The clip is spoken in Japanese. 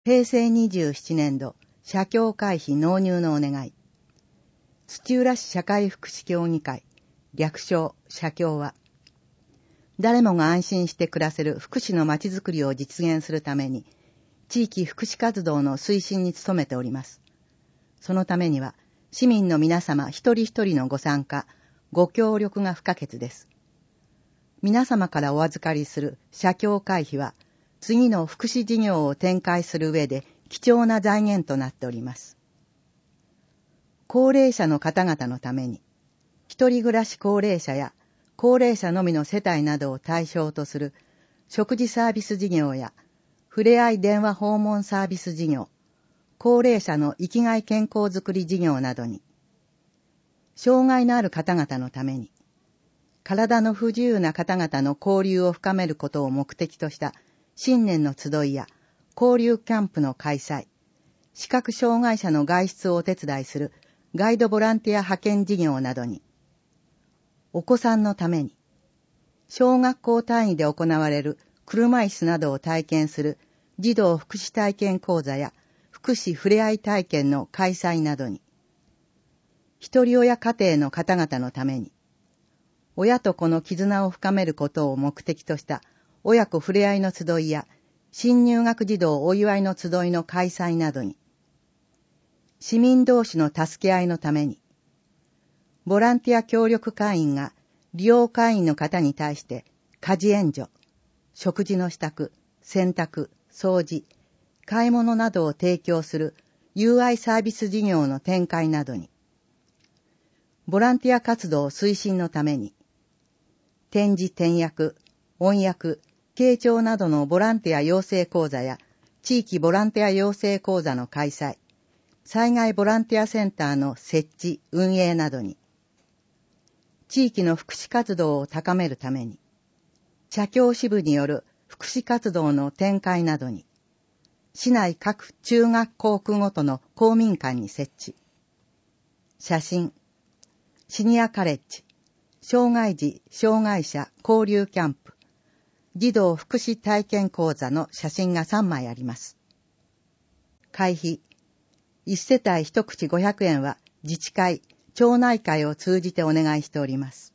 平成27年度、社協会費納入のお願い。土浦市社会福祉協議会、略称、社協は、誰もが安心して暮らせる福祉のまちづくりを実現するために、地域福祉活動の推進に努めております。そのためには、市民の皆様一人一人のご参加、ご協力が不可欠です。皆様からお預かりする社協会費は、次の福祉事業を展開する上で貴重な財源となっております。高齢者の方々のために、一人暮らし高齢者や高齢者のみの世帯などを対象とする食事サービス事業や、ふれあい電話訪問サービス事業、高齢者の生きがい健康づくり事業などに、障害のある方々のために、体の不自由な方々の交流を深めることを目的とした新年の集いや交流キャンプの開催、視覚障害者の外出をお手伝いするガイドボランティア派遣事業などに、お子さんのために、小学校単位で行われる車椅子などを体験する児童福祉体験講座や福祉ふれあい体験の開催などに、一人親家庭の方々のために、親と子の絆を深めることを目的とした親子ふれあいの集いや新入学児童お祝いの集いの開催などに、市民同士の助け合いのために、ボランティア協力会員が利用会員の方に対して家事援助、食事の支度、洗濯、掃除、買い物などを提供する友愛サービス事業の展開などに、ボランティア活動推進のために、点字点訳、音訳、傾聴などのボランティア養成講座や地域ボランティア養成講座の開催、災害ボランティアセンターの設置、運営などに、地域の福祉活動を高めるために、社協支部による福祉活動の展開などに、市内各中学校区ごとの公民館に設置、写真、シニアカレッジ、障害児・障害者交流キャンプ、児童福祉体験講座の写真が3枚あります。会費、1世帯1口500円は自治会、町内会を通じてお願いしております。